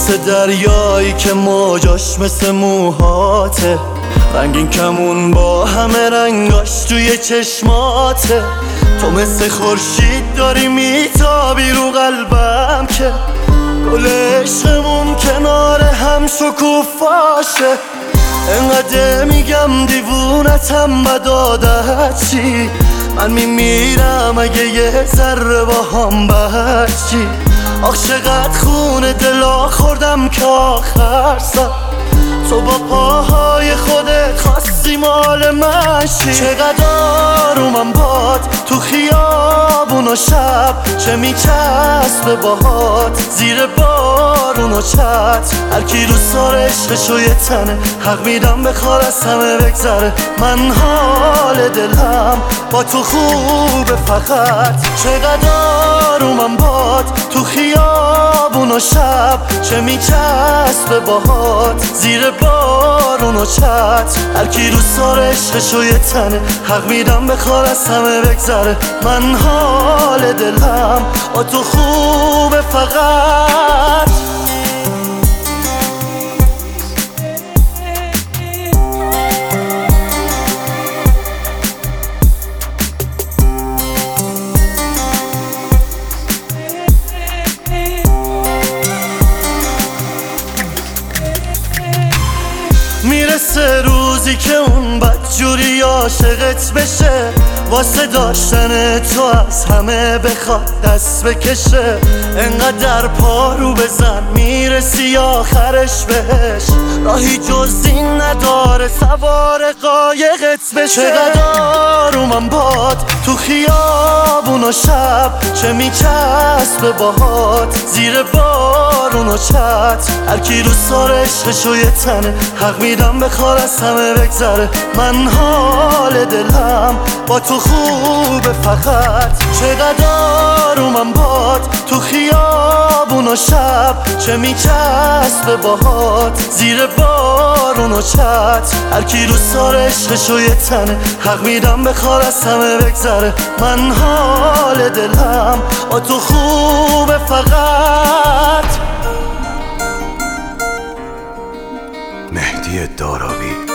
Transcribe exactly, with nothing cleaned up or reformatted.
مثل دریایی که موجاش مثل موهاته، رنگین کمون با همه رنگاش توی چشماته. تو مثل خورشید داری میتابی رو قلبم که گل عشقمون کنار هم شکوفاشه. انقدر میگم دیوونتم بد عادت چی، من میمیرم اگه یه ذره با هم بچی. آخ چقدر خون دلا خوردم که آخر سر تو با پاهای خودت خواستی مال من شی. چقدر آرومم باد تو خیابون و شب، چه میچسبه باهات زیر بارون و چت. هرکی رو سار عشقشو یه تنه، حق میدم بخوار از همه بگذره. من حال دلم با تو خوبه فقط. چقدر آرومم باد تو خیابون و شب، چه میچسبه باهات زیر بارون و چت. هرکی رو سار عشقشو یه تنه، حق میدم بخوار از همه بگذره. من حال دلم با تو خوبه فقط. میرسه روزی که اون بدجوری عاشقت بشه، واسه داشتن تو از همه بخواد دست بکشه. انقدر پارو بزن میرسی آخرش بهش، راهی جز این نداره سوار قایقت بشه. چقدر آرومم باد تو خیابون و شب، چه میچسبه باهات زیر بارون و چت. هرکی رو سار عشقشو یه تنه، حق میدم بخوار از همه بگذره. من حال دلم با تو خوبه فقط. چقدر آرومم باد تو خیابون و شب، چه میچسبه باهات زیر بارون و چت. هرکی رو سار عشقشو یه تنه، حق میدم بخوار از همه بگذره. من حال دلم با تو خوبه فقط. مهدی داراوی.